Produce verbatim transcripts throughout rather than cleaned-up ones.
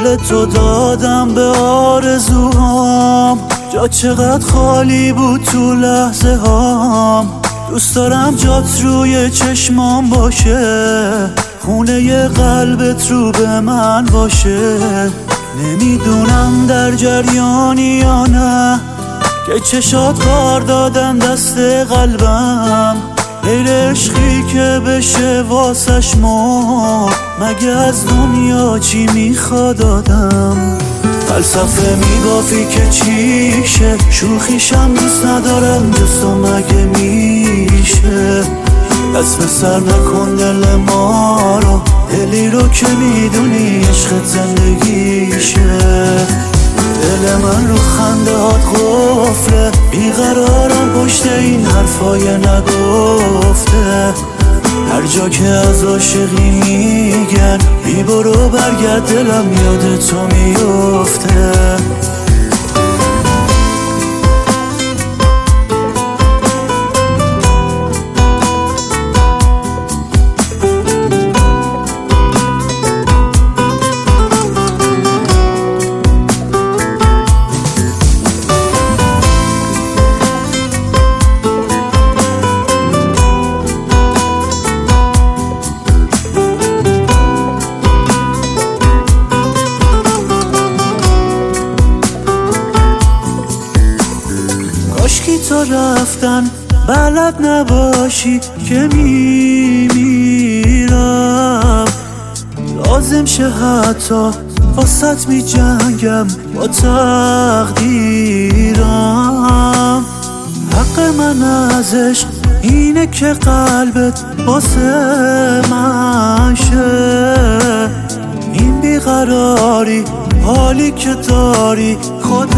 قول تو دادم به آرزوهام، جا چقدر خالی بود تو لحظه هام. دوست دارم جات روی چشمام باشه، خونه قلبت رو به من باشه. نمیدونم در جریانی یا نه که چشات کار دادن دست قلبم. غیر عشقی که بشه واسش مرد، مگه از دنیا چی میخواد آدم؟ فلسفه میبافی که چیشه، شوخیشم دوست ندارم جز تو مگه میشه؟ دست به سر نکن دل ما رو، دلی رو که میدونی عشقت زندگیشه. دل من رو خنده هات قفله، بیقرارم پشت این حرفای نگفته. هر جا که از عاشقی میگن بی برو برگرد، دلم یاد تو میفته. کاشکی تو رفتن بلد نباشی که میمیرم، لازم شه حتی واسط می جنگم با تقدیرم. حق من از عشق اینه که قلبت واسه من شه. این بیقراری حالی که داری خود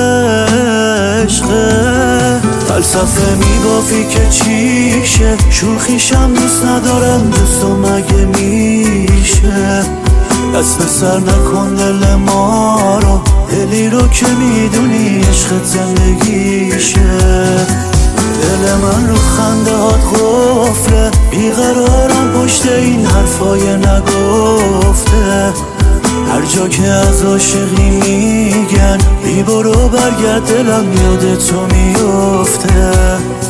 عشقه. فلسفه میبافی که چیشه، شوخیشم دوست ندارم جز تو مگه میشه؟ دست به سر نکن دل ما رو، دلی رو که میدونی عشقت زندگیشه. دل من رو خنده هات قفله، بیقرارم پشت این حرفای نگفته. هر جا که از عاشقی میگن بی برو برگرد، دلم یاد تو میفته.